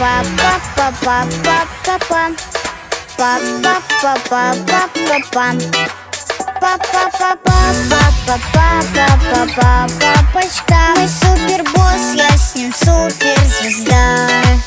Папочка, мой супербосс, я с ним суперзвезда.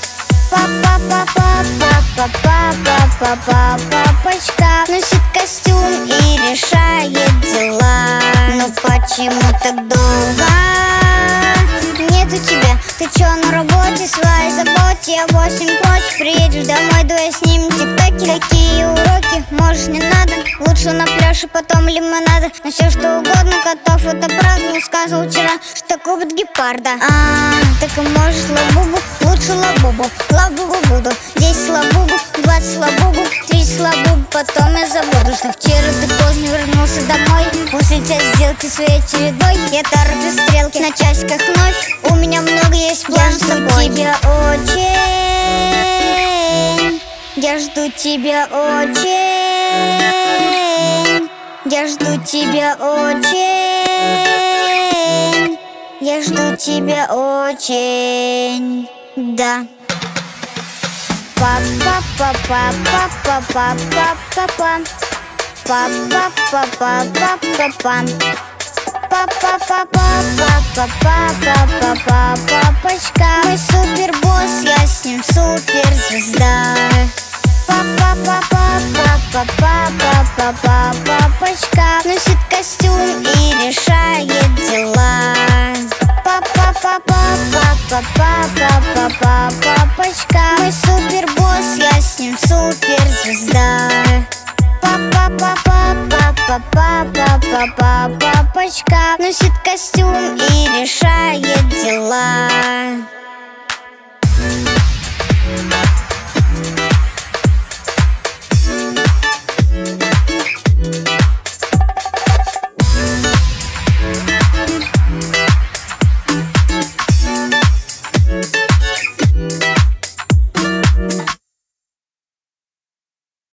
Папочка носит костюм и решает дела. Но почему так долго? Нету тебя, ты чё на работе своей заботе? Я в 8 прочь, приедешь домой, да я с ним тик-токи. Какие уроки, можешь не надо, лучше на пляж и потом лимонада. На все что угодно, котов, это правда. Не сказал вчера, что купит гепарда. Так и можешь лабубу, лучше лабубу. Лабубу буду, 10 лабубу, 20 лабубу, 30 лабубу. Потом я забуду, что вчера ты поздно вернулся домой. После тебя сделки своей чередой. Я тороплю стрелки на часиках ночь. У меня много есть планов с тобой. Я жду тебя очень. Я жду тебя очень. Я жду тебя очень. Да. Папочка, мой супербосс, я с ним суперзвезда. Папочка носит костюм и решает дела. Папочка, мой супербосс, я с ним суперзвезда. Папочка носит костюм и решает дела.